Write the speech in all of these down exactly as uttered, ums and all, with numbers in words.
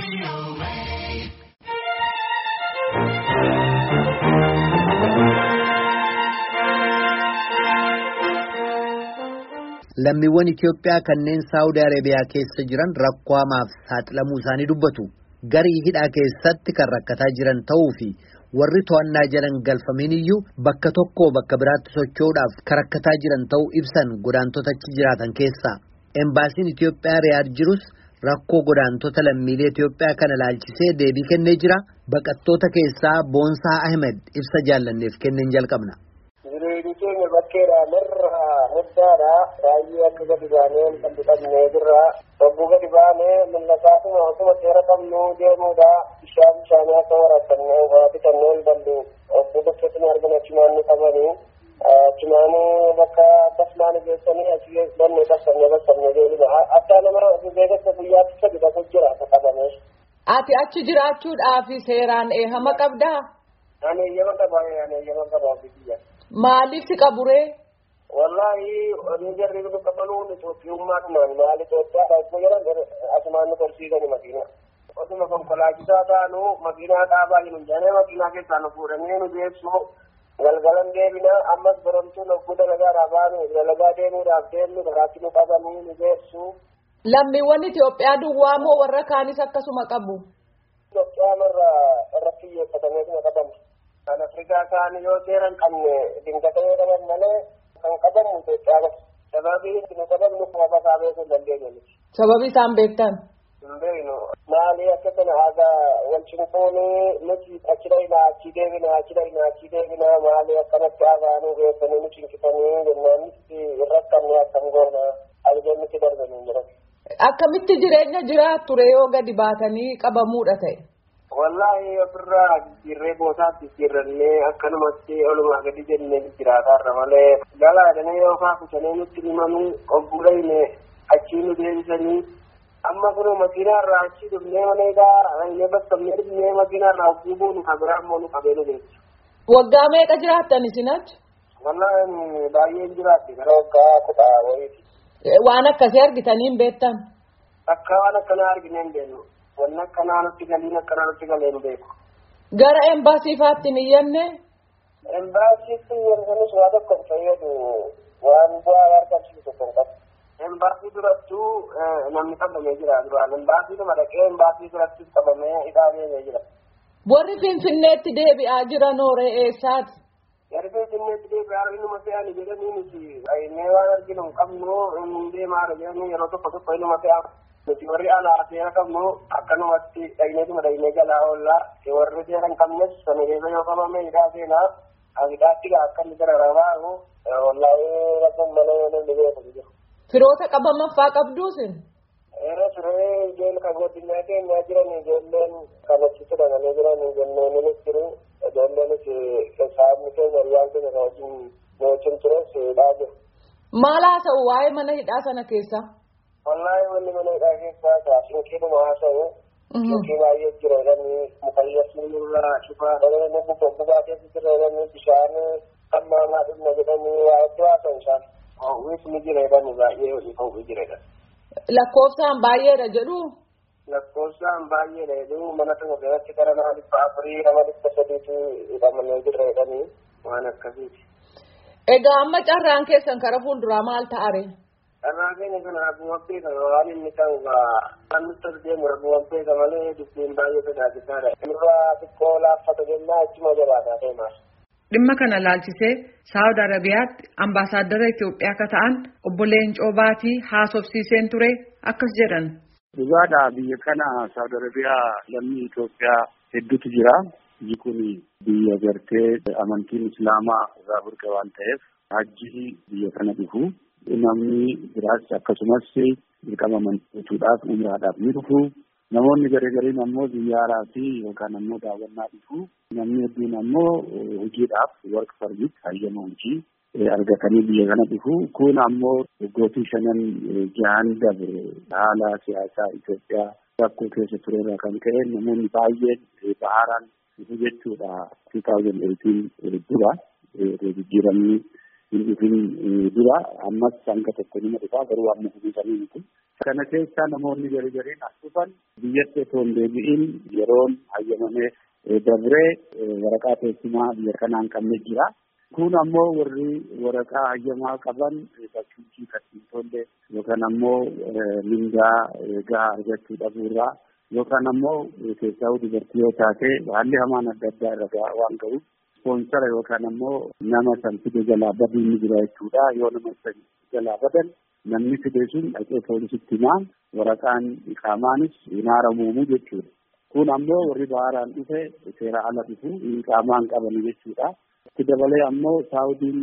Lammiiwwan Itoophiyaa kanneen Saawudii Arabiyaa keessa jiran rakkoo hamaaf saaxilamuu isaanii dubbatu. Garii hidhaa keessatti kan rakkataa jiran ta'uu fi warri to'annaa jiran galfameen iyyuu bakka tokkoo bakka biraatti socho'uudhaaf kan rakkataa jiran ta'uu ibsan godaantota achi jiraatan keessaa. Embaasiin Itoophiyaa Riyaad jirus rakkoo godaantota lammiilee Itoophiyaa kana ilaalchisee deebii kennee jira. Baqattoota keessaa Boonsaa Ahmed ibsa jaallanneef kenneen jalqabna. Muddaadha baay'ee akka gadi baanee kan dhiqannee jirra. Bobbuu gadi baanee millasaatuma osuma seera qabnu deemuudha. Bishaan bishaanii akka waraabannee waa bitannee hin dandeenye. Bobbuu bakkeetti argina achumaanni qabanii. Achumaanii bakka basmaanii geessanii achi dannee bassannee bassannee deemina. Addaa nama beekasa guyyaatti sadi dhaqu jira akka qabamee. Ati achi jiraachuudhaaf seeraan eehama qabdaa? Ani eeyyama qabaa, ani eeyyama qabaa biyya. Maaliif si qaburee? Wallahi ni jarri nu qabaluun Itoophiyaa dhumaan maali Itoophiyaa dhaabuu jiran asumaan nu korsiisani makiina. Osuma konkolaachisaa taanu makiinaa dhaabaa jiru jedhanii makiinaa keessaa nu fuudhanii nu geessu galgalan deebina ammas borontuu logguu dalagaadhaa baanu dalagaa deemuudhaaf deemnu karaatti nu qabanii nu geessu. Lammiiwwan Itoophiyaa duwwaa moo warra kaanis akkasuma qabu? Itoophiyaa marra irratti xiyyeeffatameetuma qabamu. Kan Afrikaa kaan yoo seeran qabne dingata yoo qaban malee kan qabamu Itoophiyaa sababii nu qabamnu qofa beekuu hin dandeenye. Sababii isaan beektan? Hin beeknu. Maali akka kana aadaa wal cinquunii nuti achi dhaynaa achi deebinaa achi dhaynaa achi deebinaa maali akkanatti aadaanuu beekanii nu cinqisanii jennaan irrattanne akkam goona ajajamnitti darbanii jiran. Akkamitti jireenya jiraatu ture yoo gadi baatanii qabamuudha ta'e? Wallahi ofirraa jirree boosaatti jirrannee akkanumatti olumaa gadi jennee jiraatarra malee galaadhanii yookaan kutanee nutti himanii obbuudhayne achii nu deebisanii amma kunuu makiinaarraa achii dhufnee maleegaa inni bakkamnee dhufnee makiinaarraa obbuu buunu kabiraa immoo nu qabee nu geessu. Waggaa meeqa jiraattan isin achi? Wallahi baay'een jiraatti gara waggaa kudha wayiiti. Waan akkasii argitanii hin beektan? Akka waan akkanaa arginee hin beeknu. Wanna akkanaa nutti galiin akkanaa nutti galee hin beeku. Gara embaasiifaatti hin iyyanne? Embaasiitti iyyansanis waa tokko hin fayyadu waan bu'aa argamsiisu tokko hin qabu. Embaasii durattuu namni qabamee jira duraan embaasiidhuma dhaqee embaasii durattis qabamee hidhamee jira. Warri Finfinneetti deebi'aa jiran hooree eessaati? Warri Finfinneetti deebi'aa innuma fe'anii jedhanii nuti aynee waan arginu hin qabnu hin deemaa jedhanii yeroo tokko tokko innuma fe'aa. Nuti warri alaa seera qabnu akkanumatti dhagneetuma dhagnee jalaa oollaa warri seera hin qabnes sana keessa yoo qabame hidhaa seenaa hidhaatti akkanni gara rabaaru wallaa'ee rakkoon malee namni beeku jiru. Firoota qabamaffaa qabduusin? Yeroo turee ijoollee kan guddinaa keenyaa jiran ijoolleen kan achitti dhagamanii jiran ijoolleen jiru ijoolleenis saabni keenya riyyaan keenya kan wajjin wajjin tures hidhaa jiru. Maal haasa'u waa'ee mana hidhaa sana keessa? Wallahi wanni mana hidhaa keessaa taasisu keeduma haasa'u. Shukii baay'ee jira jedhanii mukayyasni irraa shufaa dhabanii gubbaa keessa jira jedhanii bishaan hammaamaa dhumna jedhanii waa iddoo haasa'u isaan. Hawwis ni jira jedhanii baay'ee hojii hawwi jira jedhan. Lakkoofsaan baay'eedha jedhu? Lakkoofsaan baay'eedha jedhu mana tokko keessatti gara nama dhibba afurii nama dhibba sadiitu hidhamanii jira jedhanii waan akkasiiti. Egaa amma carraan keessan kara fuulduraa maal ta'are? Carraan keenya kana abbuma beekama waan inni ta'u waan nutti as deemu abbuma beekama malee dubbiin baay'ee tajaajilaadha. Irraa xiqqoo laaffata jennaa achuma jabaataa deemaa. Dhimma kana laalchisee Saawud Arabiyaatti ambaasaaddara Itoophiyaa akka ta'an obbo Leencoo Baatii haasofsiiseen ture akkas jedhan. Dhugaadhaa biyya kana Saawud Arabiyaa lammii Itoophiyaa hedduutu jira. Biyyi kun biyya gartee amantiin Islaamaa irraa burqe waan ta'eef hajji biyya kana dhufu. Namni biraas akkasumas dirqama amantiidhaaf umraadhaaf ni dhufu. Namoonni garee ammoo ziyyaaraa fi yookaan ammoo daawwannaa dhufu. Namni hedduun ammoo hojiidhaaf work permit hayyama hojii argatanii biyya kana dhufu. Kun ammoo waggootii shanan jahan dabre haala siyaasaa Itoophiyaa rakkoo keessa turerraa kan ka'e namoonni baay'een baharaan dhufu jechuudha. two thousand eighteen dura jijjiiramni hin dhufin dura ammas hanga tokko nima dhufaa garuu amma hubatanii miti. Kana keessa namoonni garii gariin as dhufan biyyatti osoo hin deebi'in yeroon hayyamamee dabree waraqaa teessimaa biyya kanaan qabne jira. Kun ammoo warri waraqaa hayyamaa qaban bakkiitti kan tolle yookaan ammoo mindaa gahaa argachuu dhabuurraa yookaan ammoo keessaa dubartii yoo taate haalli hamaan adda addaa irra waan ga'uuf ispoonsara yookaan ammoo nama san fide jalaa baduu ni jira jechuudha. Yoo nama san jalaa badan namni fide sun dhaqee poolisitti himaa waraqaan iqaamaanis hin haaramu jechuudha. Kun ammoo warri baharaan dhufe seera ala dhufu iqaamaan qaban jechuudha. Itti dabalee ammoo Saawudiin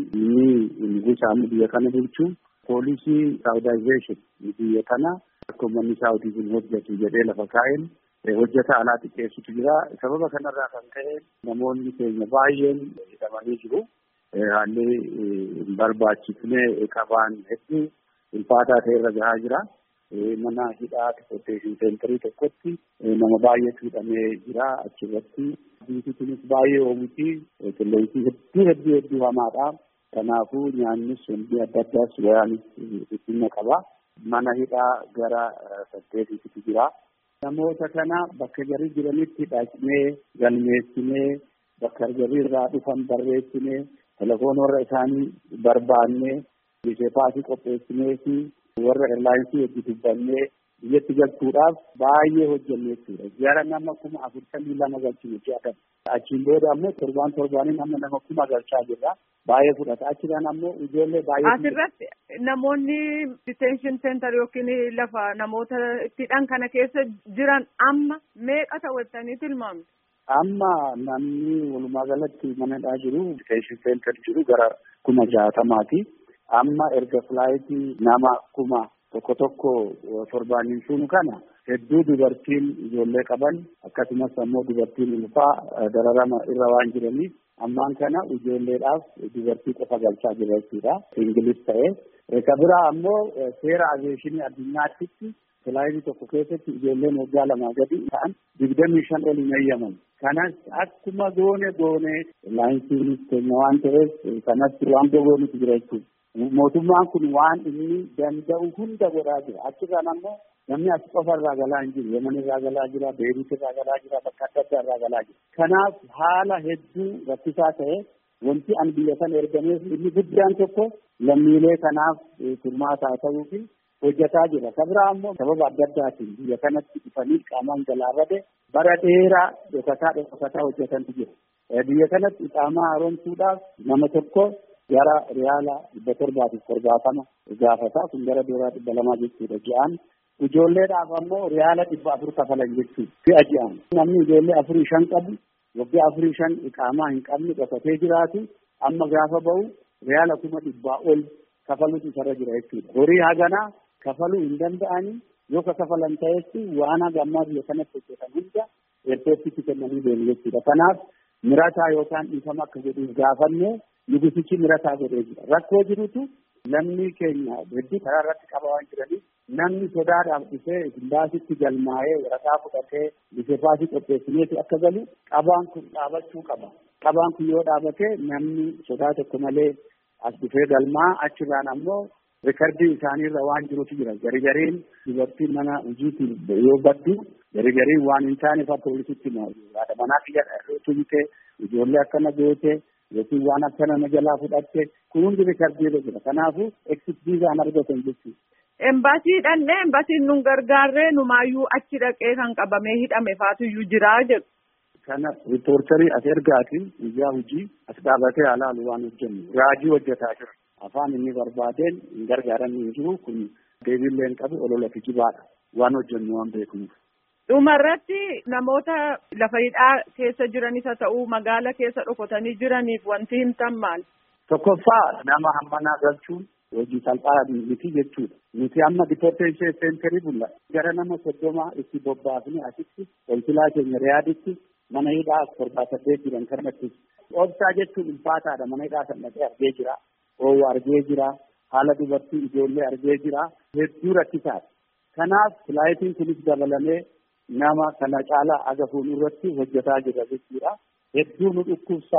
ni gusaamu biyya kana bulchuu poolisii saawudaayizeeshin biyya kana akka uummanni Saawudiin hojjetu jedhee lafa kaa'een hojjeta alaa xiqqeessutu jira. Sababa kanarraa kan ka'e namoonni keenya baay'een hidhamanii jiru. Haalli hin barbaachisne qabaan hedduu ulfaataa ta'e irra gahaa jira. Mana hidhaa deportation centerii tokkotti nama baay'eetu hidhamee jira achirratti. Biifituunis baay'ee oomuti qilleensi hedduu hedduu hedduu hamaadha. Kanaafuu nyaannis hundi adda addaas wayaanis dhiphinna qaba. Mana hidhaa gara saddeetiitu jira. Namoota kana bakka jarri jiranitti dhaqnee galmeessinee bakka jarri irraa dhufan barreessinee telefoon warra isaanii barbaannee biseepaasii qopheessinee fi warra eerlaayinsii hojii dubbannee biyyatti galchuudhaaf baay'ee hojjennee jechuudha. Jara nama kuma afurtamii lama galchinu jedhama. Achiin booda ammoo torbaan torbaaniin amma nama kuma galchaa jirra. Baay'ee fudhata. Achirraan ammoo ijoollee baay'ee. Asirratti namoonni detention center yookiin lafa namoota ittidhaan kana keessa jiran amma meeqa ta'attanii tilmaamtu? Amma namni walumaa galatti manadhaa jiru detention center jiru gara kuma jaatamaati. Amma erga filaayitii nama kuma tokko tokko torbaaniin sunu kana hedduu dubartiin ijoollee qaban akkasumas ammoo dubartiin ulfaa dararama irra waan jiraniif ammaan kana ijoolleedhaaf dubartii qofa galchaa jira jechuudha. Ingilis ta'ee isa biraa ammoo seera aviyeeshinii addunyaatti filaayitii tokko keessatti ijoolleen waggaa lamaa gadi ta'an digdamii shan ol hin eeyyaman. Kanas akkuma goone goone laayinsiin keenya waan ta'eef kanas waan gogoonitu jira jechuudha. Mootummaan kun waan inni danda'u hunda godhaa jira. Achirraan ammoo namni as qofa irraa galaa hin jiru. Yemen irraa galaa jira, Beeruut irraa galaa jira, bakka adda addaa irraa galaa jira. Kanaaf haala hedduu rakkisaa ta'e wanti an biyya sana ergameef inni guddaan tokko lammiilee kanaaf furmaataa ta'uu fi hojjetaa jira. Kabiraa ammoo sababa adda addaatiin biyya kanatti dhufanii qaamaan jalaa bade bara dheeraa dhokataa dhokataa hojjetantu jira. Biyya kanatti qaamaa haaromsuudhaaf nama tokko gara riyaala dhibba torbaatiif torbaatama gaafata. Kun gara dooraa dhibba lamaa jechuudha ji'aan. Ijoolleedhaaf ammoo riyaala dhibba afur kafalan jechuudha si'a ji'aan. Namni ijoollee afurii shan qabu waggaa afurii shan iqaamaa hin qabne dhokatee jiraatu amma gaafa bahu riyaala kuma dhibbaa ol kafalutu isarra jira jechuudha. Horii haganaa kafaluu hin danda'anii yoo ka kafalan ta'etti waan hagammaa biyya kanatti hojjetan hunda eerpoortiitti kennanii deemu jechuudha. Kanaaf mirataa yookaan dhiifama akka jedhuuf gaafannee nugusichi mirataa godhee jira. Rakkoo jirutu namni keenya hedduu karaa irratti qaba waan jiraniif namni sodaadhaaf dhufee imbaasitti galmaa'ee waraqaa fudhatee biseepaasii qopheessineeti akka galu qabaan kun dhaabachuu qaba. Qabaan kun yoo dhaabate namni sodaa tokko malee as dhufee galmaa achirraan ammoo rikardii isaaniirra waan jirutu jira. Garigariin dubartiin mana hojiitiin yoo baddu garigariin waan hin taaneef poolisitti haadha manaa biyya tumte ijoollee akkana goote yookiin waan akkana na jalaa fudhatte kun hundi rikardiirra jira. Kanaafuu exit viizaan argatan jechuudha. Embaasii dhannee embaasiin nun gargaarree numaayyuu achi dhaqee kan qabamee hidhame faatuyyuu jiraa jedhu. Kana riippoortarii as ergaatiin guyyaa hojii as dhaabatee halaalu waan hojjennu raajii hojjetaa jira. Afaan inni barbaadeen hin gargaaran hin jiru kun deebiillee hin qabu olola kijibaadha waan hojjennu waan beeknuuf. Dhumarratti namoota lafa hidhaa keessa jiranis haa ta'uu magaala keessa dhokotanii jiraniif wanti himtan maal? Tokkoffaa nama hammanaa galchuun hojii salphaa miti jechuudha. Nuti amma deportation centerii bulla gara nama soddoma itti bobbaafne asitti konsilaa keenya Riyaaditti mana hidhaa torbaa saddeet jiran kanatti. Obsaa jechuun ulfaataadha. Mana hidhaa kan dhaqee argee jira. Oowwu argee jira. Haala dubartii ijoollee argee jira. Hedduu rakkisaadha. Kanaaf filaayitiin kunis dabalamee nama kana caalaa aga fuuldurratti hojjetaa jira jechuudha. Hedduu nu dhukkubsaa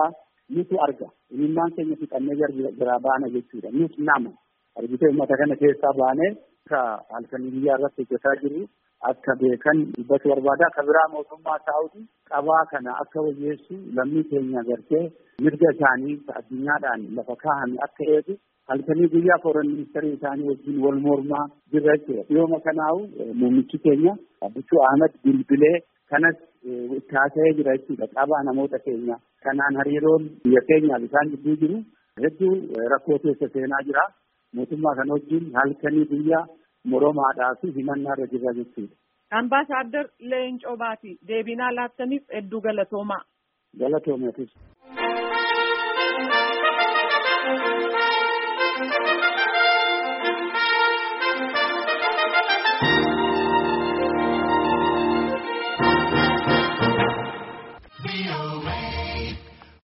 nutu arga. Imimmaan keenya fixannee gara baana jechuudha. Nus nama argitee uummata kana keessaa baanee akka halkanii biyyaa irratti hojjetaa jiru akka beekan dubbatu barbaada. Akka biraa mootummaa Saawudii qabaa kana akka wayyeessu lammii keenya gartee mirga isaanii addunyaadhaan lafa kaa'an akka eegu halkanii biyyaa foreign ministeerii isaanii wajjin wal mormaa jirra jechuudha. Dhiyooma kanaawu muummichi keenya Abbichuu Ahmed bilbilee kanas taasisee jira jechuudha. Qabaa namoota keenya kanaan hariiroon biyya keenyaaf isaan gidduu jiru hedduu rakkoo keessa seenaa jira. Mootummaa kana wajjin halkanii biyyaa moromaadhaa fi himannaa irra jirra jechuudha. Ambaasaadder Leencoo Baatii deebinaa laattaniif hedduu galatoomaa. Galatoomeetis.